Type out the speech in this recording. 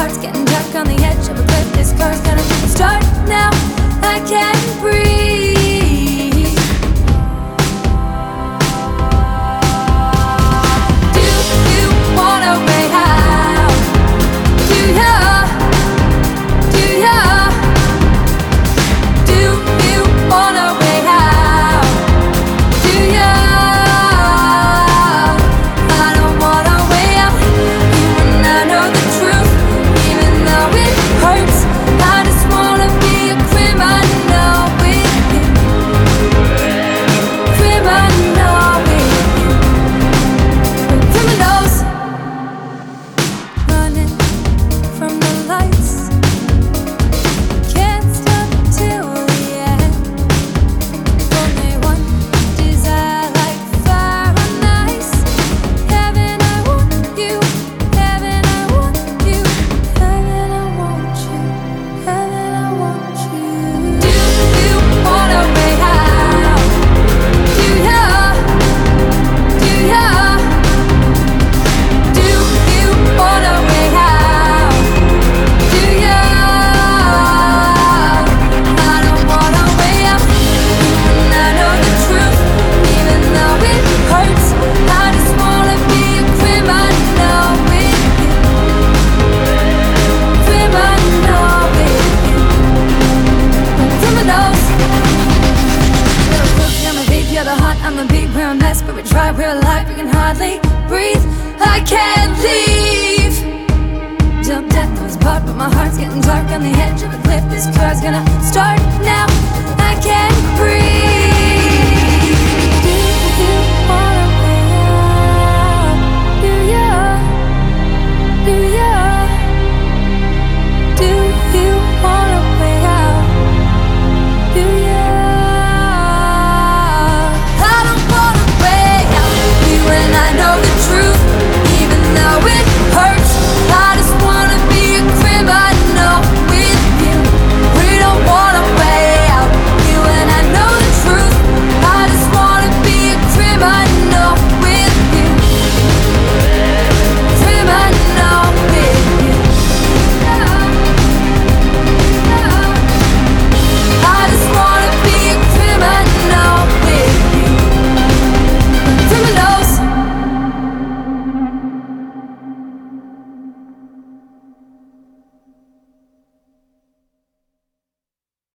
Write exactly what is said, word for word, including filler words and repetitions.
heart's getting dark on the edge of a cliff. This car's gonna start now. I can't breathe. Do you wanna way out? Do ya? Do ya? Do you wanna way out? Do ya? I don't wanna way out. You and I know the truth, even though it hurts. I just wanna be a criminal with you. Criminal with you. We're criminals, running from the lights. Can't stop till the end. Only one desire, like fire on ice. Heaven, I want you. Heaven, I want you. Heaven, I want you. Heaven, I want you. Do you wanna way out? Do ya? Do ya? Do you wanna way out? Do ya? I don't wanna way out. And I know the truth, even though it hurts. I just wanna be a criminal with you. Criminal with you. Criminals. Little crook, I'm a big yellow heart, I'm a big brown mess. But we try, we're alive, we can hardly breathe. I can't leave. Till death do us part, but my heart's getting dark on the edge of a cliff. This car's gonna start now. I can't breathe.